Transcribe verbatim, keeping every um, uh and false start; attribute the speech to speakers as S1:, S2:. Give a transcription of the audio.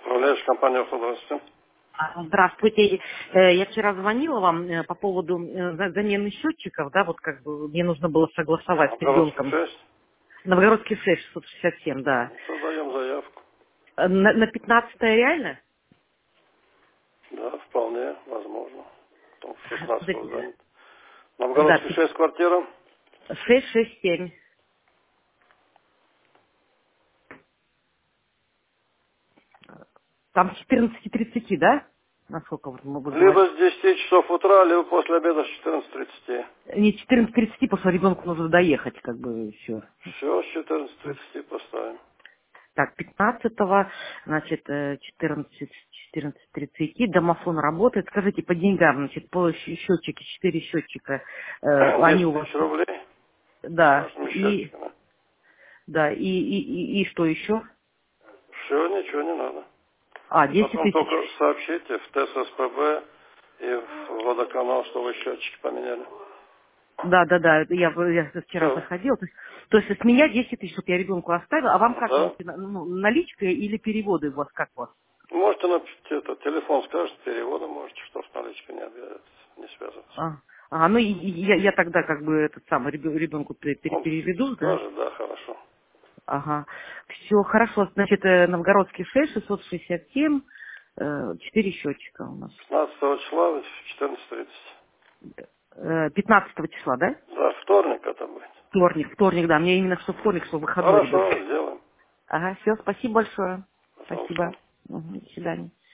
S1: Управляющая компания «Автодрасти».
S2: А, Здравствуйте. Э, Я вчера звонила вам э, по поводу э, за- замены счетчиков, да, вот как бы мне нужно было согласовать с
S1: Новгородский
S2: ребенком.
S1: шесть.
S2: Новгородский шесть, шестьсот шестьдесят семь, да.
S1: Создаем заявку.
S2: Э, На, на пятнадцатое реально?
S1: Да, вполне возможно. Потому что шестнадцатого
S2: Подождите.
S1: занят.
S2: Да,
S1: Новгородский
S2: пи-
S1: шесть квартира.
S2: шесть шесть семь. Там с четырнадцати тридцати, да? Насколько вот мы будем говорить?
S1: Либо с десяти часов утра, либо после обеда с четырнадцати тридцати.
S2: Не четырнадцать тридцати, потому что ребенку нужно доехать, как бы, все.
S1: Все, с четырнадцати тридцати поставим.
S2: Так, пятнадцатого, значит, э, четырнадцать, четырнадцать тридцати, домофон работает. Скажите, по деньгам, значит, по щ- счетчике, четыре счетчика, э, они
S1: десять
S2: у вас,
S1: тысяч рублей с
S2: да,
S1: нашими
S2: и,
S1: счетчиками.
S2: да, и, и, и, и что еще?
S1: Все, ничего не надо.
S2: А, десять
S1: Потом
S2: тысяч.
S1: только сообщите в ТССПБ и в водоканал, что вы счетчики поменяли.
S2: Да, да, да, это я, я вчера
S1: Все.
S2: заходила. То есть, то есть с меня десять тысяч, чтобы я ребенку оставила, а вам как,
S1: Да.
S2: будете, на- ну, наличка или переводы у вас, как у вас?
S1: Можете написать это, телефон скажет, перевода можете, что с наличкой не обязательно, не связываться.
S2: А, а, ну и- и я, я тогда как бы этот самый ребё- ребенку пере- пере-
S1: Он
S2: переведу, да?
S1: скажет, да, хорошо.
S2: Ага. Все хорошо. Значит, э, Новгородский шесть, шестьсот шестьдесят семь, э, четыре счетчика у нас.
S1: пятнадцатого числа в четырнадцать тридцать.
S2: Э, пятнадцатого числа, да?
S1: Да, вторник это будет.
S2: Вторник, вторник, да. Мне именно что вторник, что выходной ребенок.
S1: Хорошо, сделаем.
S2: Ага, все, спасибо большое.
S1: Пожалуйста.
S2: Спасибо. Мгм, до свидания.